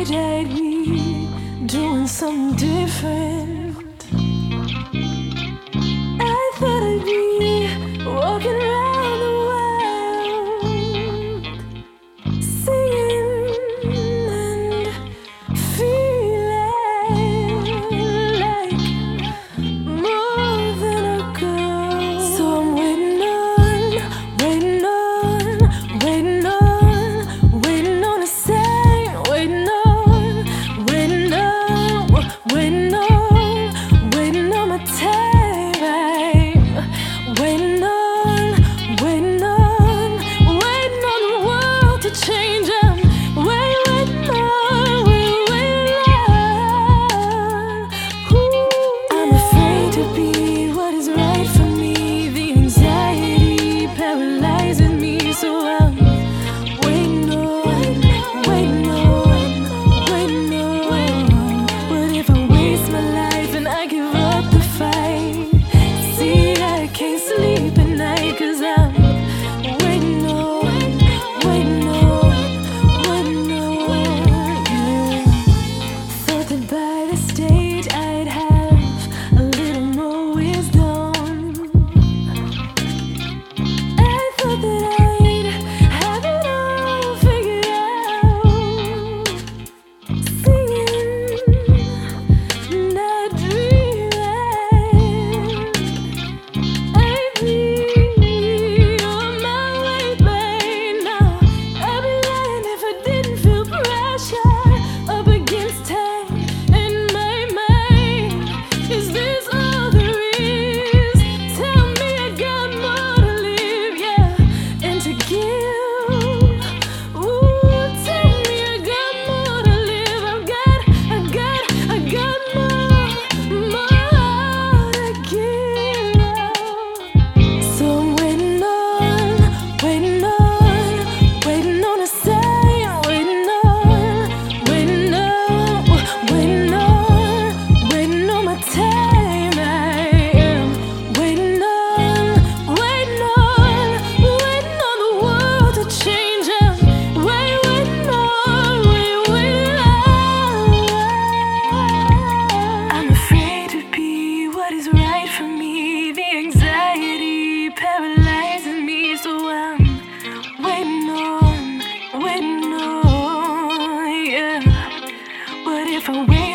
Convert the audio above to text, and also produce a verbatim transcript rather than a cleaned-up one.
stage I'd be doing something different. I thought I'd be walking around the world, singing and feeling like more than a girl. So I'm waiting on, waiting on, waiting on, waiting on a sign, waiting on, waiting on, waiting on, waiting on my time. Waiting on, waiting on, waiting on the world to change. I'm wait, waiting on, wait, waiting on. Ooh. I'm afraid to be what is right for me. The anxiety paralyzes me, so I'm waiting on, waiting on, waiting on. What if I waste my life and I give up the fight? See, I can't sleep at night 'cause I'm waiting on, waiting on, waiting on, yeah. Thought that by the stage I'd have a little more wisdom. I thought that I'd have it all figured out, singing, not dreaming. I'd be on my way by now. I'd be lying if I didn't feel pressure up against time in my mind. Is this all there is? Tell me I got more to live, yeah, and to give. Ooh, tell me I got more to live. I've got, I got, I got more, more to give. So I'm waiting on, waiting on, waiting on a sign, waiting on, waiting on, waiting on, waiting on my time. I am waiting on, waiting on, waiting on the world to change. I'm wait, waiting on, wait, waiting on. I'm afraid to be what is right for me. The anxiety paralyzes me, so I'm waiting on, waiting on, yeah. What if I wait?